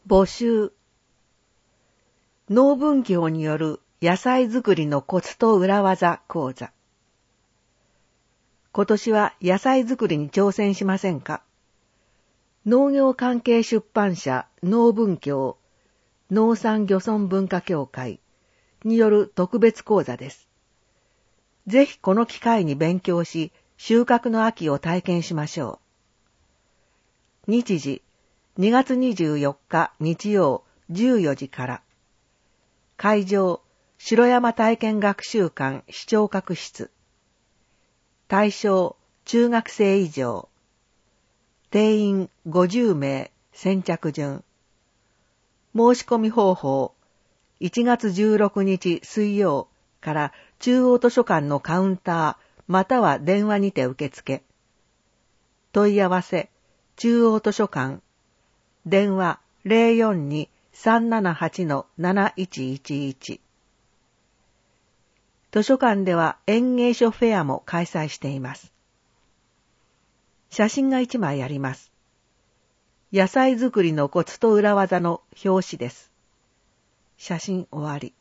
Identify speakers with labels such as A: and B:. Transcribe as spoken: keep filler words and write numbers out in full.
A: 募集。農文教による野菜作りのコツと裏技講座。今年は野菜作りに挑戦しませんか？農業関係出版社農文教農産漁村文化協会による特別講座です。ぜひこの機会に勉強し、収穫の秋を体験しましょう。日時、にがつにじゅうよっか日曜じゅうよじから。会場、城山体験学習館視聴覚室。対象、中学生以上。定員ごじゅうめい、先着順。申し込み方法、いちがつじゅうろくにち水曜から中央図書館のカウンターまたは電話にて受付。問い合わせ、中央図書館。電話 ゼロよんに さんななはち なないちいちいち。図書館では園芸書フェアも開催しています。写真がいちまいあります。野菜作りのコツと裏技の表紙です。写真終わり。